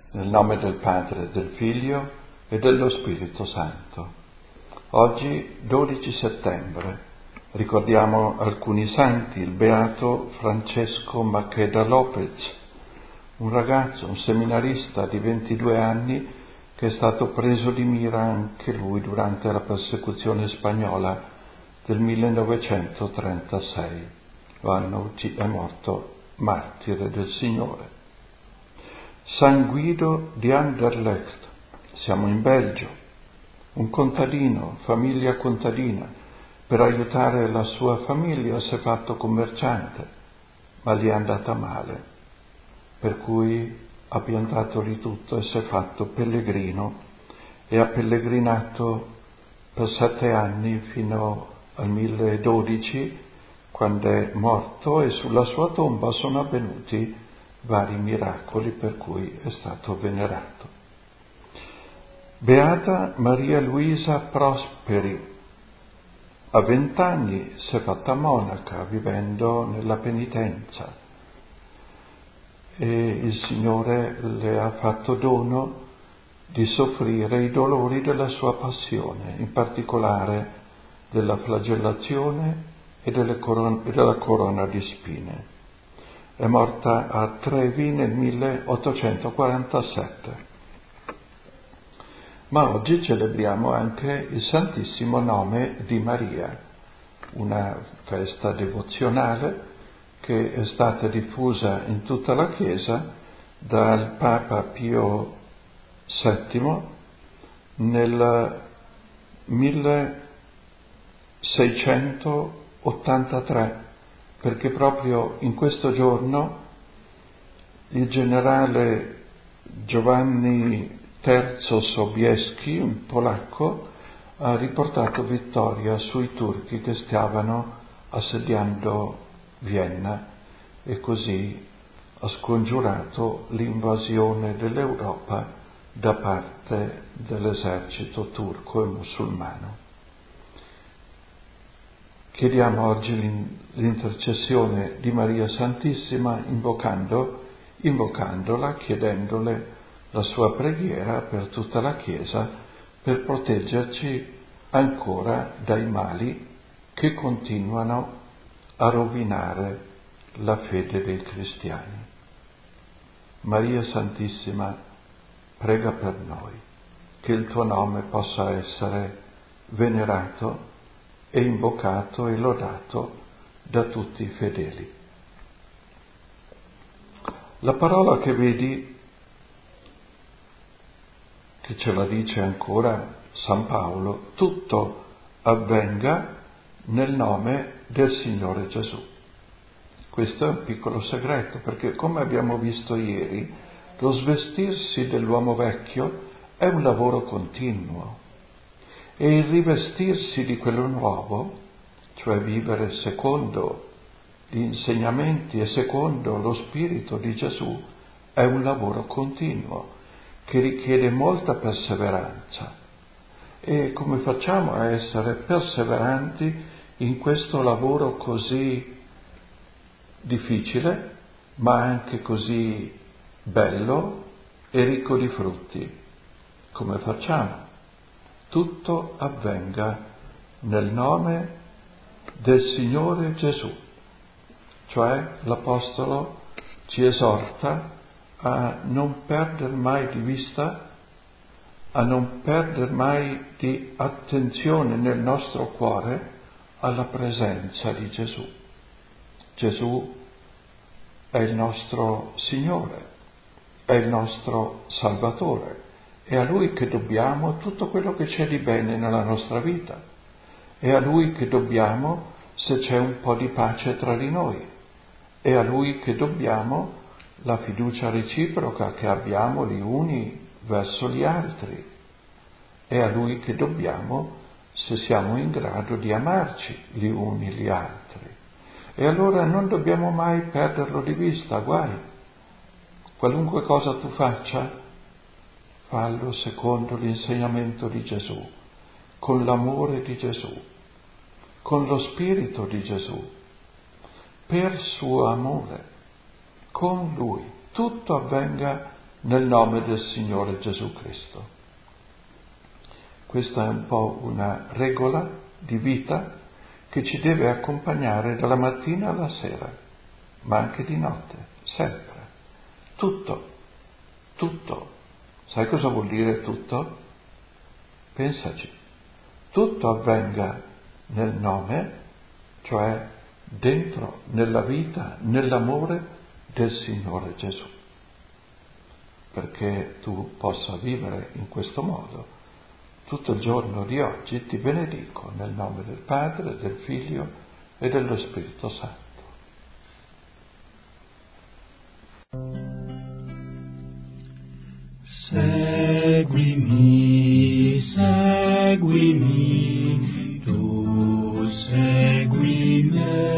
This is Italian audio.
Nel nome del Padre, del Figlio e dello Spirito Santo. Oggi, 12 settembre, ricordiamo alcuni santi: il beato Francesco Maqueda López, un ragazzo, un seminarista di 22 anni che è stato preso di mira anche lui durante la persecuzione spagnola del 1936. È morto martire del Signore. San Guido di Anderlecht, siamo in Belgio, un contadino, famiglia contadina. Per aiutare la sua famiglia si è fatto commerciante, ma gli è andata male, per cui ha piantato di tutto e si è fatto pellegrino e ha pellegrinato per 7 anni fino al 1012, quando è morto, e sulla sua tomba sono avvenuti vari miracoli per cui è stato venerato. Beata Maria Luisa Prosperi, a 20 anni si è fatta monaca vivendo nella penitenza e il Signore le ha fatto dono di soffrire i dolori della sua passione, in particolare della flagellazione e della corona di spine. È morta a Trevi nel 1847. Ma oggi celebriamo anche il Santissimo Nome di Maria, una festa devozionale che è stata diffusa in tutta la Chiesa dal Papa Pio VII nel 1683, perché proprio in questo giorno il generale Giovanni III Sobieski, un polacco, ha riportato vittoria sui turchi che stavano assediando Vienna e così ha scongiurato l'invasione dell'Europa da parte dell'esercito turco e musulmano. Chiediamo oggi l'intercessione di Maria Santissima invocandola, chiedendole la sua preghiera per tutta la Chiesa, per proteggerci ancora dai mali che continuano a rovinare la fede dei cristiani. Maria Santissima, prega per noi, che il tuo nome possa essere venerato e invocato e lodato da tutti i fedeli. La parola che vedi, che ce la dice ancora San Paolo, tutto avvenga nel nome del Signore Gesù. Questo è un piccolo segreto, perché come abbiamo visto ieri, lo svestirsi dell'uomo vecchio è un lavoro continuo e il rivestirsi di quello nuovo, cioè vivere secondo gli insegnamenti e secondo lo Spirito di Gesù, è un lavoro continuo che richiede molta perseveranza. E come facciamo a essere perseveranti in questo lavoro così difficile, ma anche così bello e ricco di frutti? Come facciamo? Tutto avvenga nel nome del Signore Gesù. Cioè l'Apostolo ci esorta a non perdere mai di vista, a non perdere mai di attenzione nel nostro cuore alla presenza di Gesù. Gesù è il nostro Signore, è il nostro Salvatore, è a Lui che dobbiamo tutto quello che c'è di bene nella nostra vita, è a Lui che dobbiamo se c'è un po' di pace tra di noi, è a Lui che dobbiamo la fiducia reciproca che abbiamo gli uni verso gli altri, è a Lui che dobbiamo se siamo in grado di amarci gli uni gli altri. E allora non dobbiamo mai perderlo di vista, guai. Qualunque cosa tu faccia, fallo secondo l'insegnamento di Gesù, con l'amore di Gesù, con lo Spirito di Gesù, per suo amore, con Lui. Tutto avvenga nel nome del Signore Gesù Cristo. Questa è un po' una regola di vita che ci deve accompagnare dalla mattina alla sera, ma anche di notte, sempre. Tutto. Sai cosa vuol dire tutto? Pensaci. Tutto avvenga nel nome, cioè dentro, nella vita, nell'amore del Signore Gesù. Perché tu possa vivere in questo modo. Tutto il giorno di oggi ti benedico nel nome del Padre, del Figlio e dello Spirito Santo. Seguimi, seguimi, tu segui me.